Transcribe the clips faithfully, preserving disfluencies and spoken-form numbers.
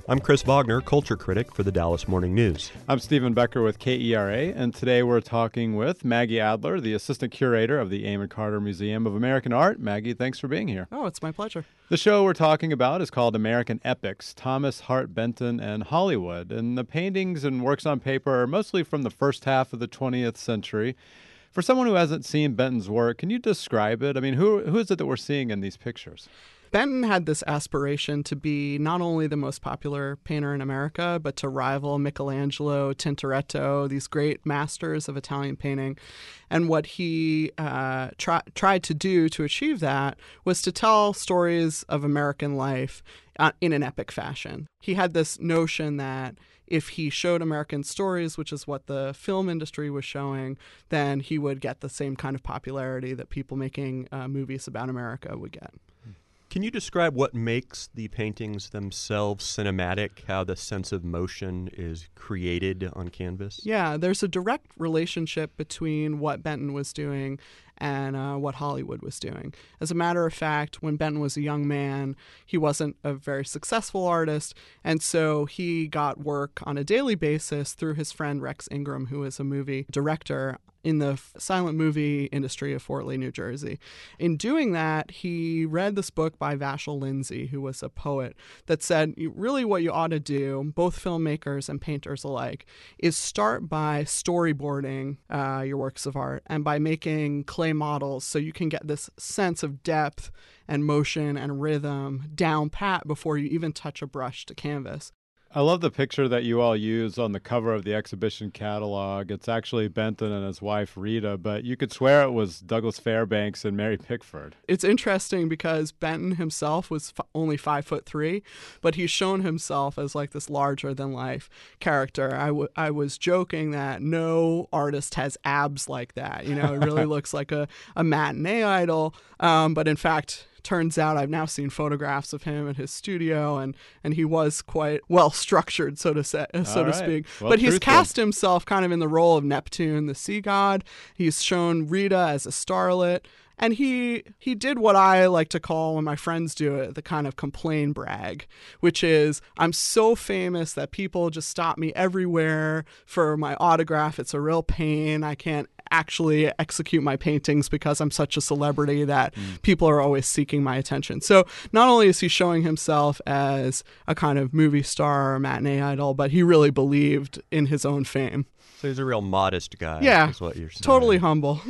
I'm Chris Wagner, culture critic for the Dallas Morning News. I'm Stephen Becker with K E R A, and today we're talking with Maggie Adler, the assistant curator of the Amon Carter Museum of American Art. Maggie, thanks for being here. Oh, it's my pleasure. The show we're talking about is called American Epics, Thomas Hart Benton and Hollywood, and the paintings and works on paper are mostly from the first half of the twentieth century. For someone who hasn't seen Benton's work, can you describe it? I mean, who who is it that we're seeing in these pictures? Benton had this aspiration to be not only the most popular painter in America, but to rival Michelangelo, Tintoretto, these great masters of Italian painting. And what he uh, try, tried to do to achieve that was to tell stories of American life uh, in an epic fashion. He had this notion that if he showed American stories, which is what the film industry was showing, then he would get the same kind of popularity that people making uh, movies about America would get. Can you describe what makes the paintings themselves cinematic, how the sense of motion is created on canvas? Yeah, there's a direct relationship between what Benton was doing and uh, what Hollywood was doing. As a matter of fact, when Benton was a young man, he wasn't a very successful artist, and so he got work on a daily basis through his friend Rex Ingram, who is a movie director in the f- silent movie industry of Fort Lee, New Jersey. In doing that, he read this book by Vachel Lindsay, who was a poet, that said, really what you ought to do, both filmmakers and painters alike, is start by storyboarding uh, your works of art and by making clay models so you can get this sense of depth and motion and rhythm down pat before you even touch a brush to canvas. I love the picture that you all use on the cover of the exhibition catalog. It's actually Benton and his wife, Rita, but you could swear it was Douglas Fairbanks and Mary Pickford. It's interesting because Benton himself was f- only five foot three, but he's shown himself as like this larger-than-life character. I, w- I was joking that no artist has abs like that. You know, it really looks like a, a matinee idol, um, but in fact, turns out I've now seen photographs of him at his studio, and, and he was quite well structured, so to say, so All to right. speak. Well, but he's truthful. cast himself kind of in the role of Neptune, the sea god. He's shown Rita as a starlet. And he he did what I like to call, when my friends do it, the kind of complain brag, which is, I'm so famous that people just stop me everywhere for my autograph. It's a real pain. I can't actually execute my paintings because I'm such a celebrity that mm. people are always seeking my attention. So not only is he showing himself as a kind of movie star or matinee idol, but he really believed in his own fame. So he's a real modest guy, yeah, is what you're saying. Totally humble.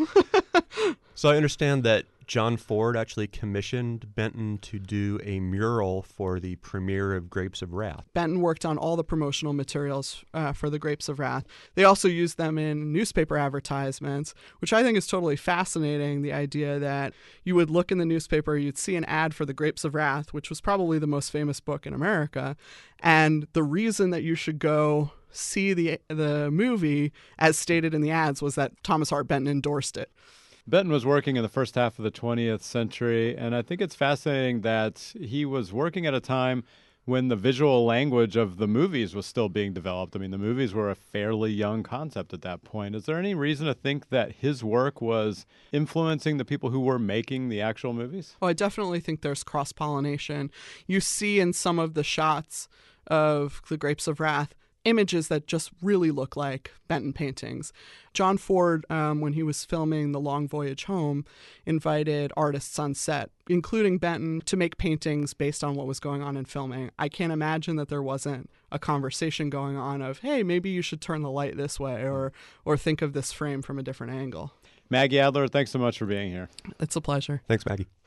So I understand that John Ford actually commissioned Benton to do a mural for the premiere of Grapes of Wrath. Benton worked on all the promotional materials uh, for the Grapes of Wrath. They also used them in newspaper advertisements, which I think is totally fascinating, the idea that you would look in the newspaper, you'd see an ad for the Grapes of Wrath, which was probably the most famous book in America, and the reason that you should go see the the movie, as stated in the ads, was that Thomas Hart Benton endorsed it. Benton was working in the first half of the twentieth century, and I think it's fascinating that he was working at a time when the visual language of the movies was still being developed. I mean, the movies were a fairly young concept at that point. Is there any reason to think that his work was influencing the people who were making the actual movies? Oh, I definitely think there's cross-pollination. You see in some of the shots of the Grapes of Wrath images that just really look like Benton paintings. John Ford, um, when he was filming The Long Voyage Home, invited artists on set, including Benton, to make paintings based on what was going on in filming. I can't imagine that there wasn't a conversation going on of, hey, maybe you should turn the light this way, or or think of this frame from a different angle. Maggie Adler, thanks so much for being here. It's a pleasure. Thanks, Maggie.